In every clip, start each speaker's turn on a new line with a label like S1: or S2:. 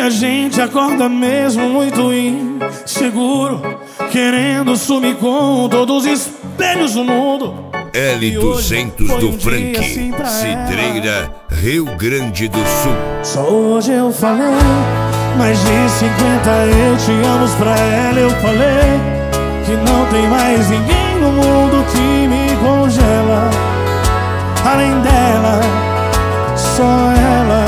S1: dia a gente acorda mesmo muito inseguro, querendo sumir com todos os espelhos do mundo.
S2: L200 do Frank,
S1: assim
S2: Cidreira, Rio Grande do Sul.
S1: Só hoje eu falei, mais de 50 eu te amo pra ela. Eu falei que não tem mais ninguém no mundo que me congela. Além dela, só ela.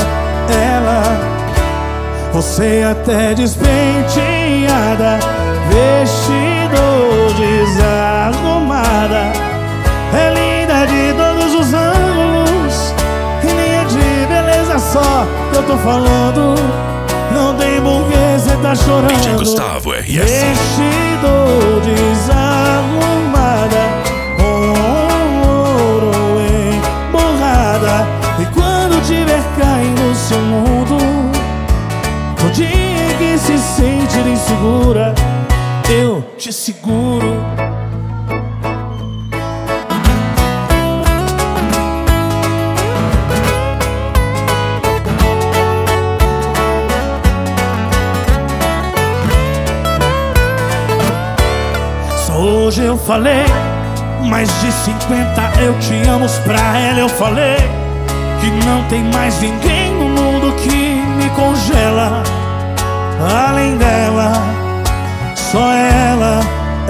S1: Você até despenteada, vestido desarrumada, é linda de todos os ângulos, e nem é de beleza só que eu tô falando. Não tem porquê cê tá chorando.
S3: DJ Gustavo RS.
S1: Vestido desarrumada, com ouro emborrada. E quando tiver caindo no seu mundo, no dia que se sentir insegura, eu te seguro. Hoje eu falei, mais de 50 eu te amo pra ela. Eu falei que não tem mais ninguém no mundo que me congela. Além dela, só ela.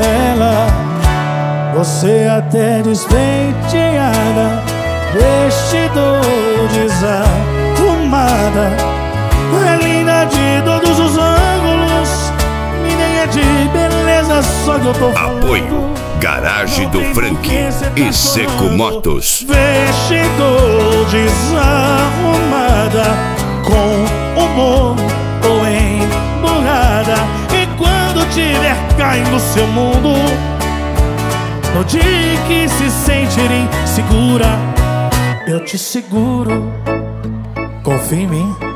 S1: Você até despenteada, vestido desarrumada, é linda de todos os ângulos, e nem é de beleza só que eu tô falando.
S2: Apoio Garagem do Frank e Seco Motos.
S1: Vestido desarrumada, com humor ou emburrada. E quando tiver caindo no seu mundo, no dia que se sentir insegura, eu te seguro. Confia em mim.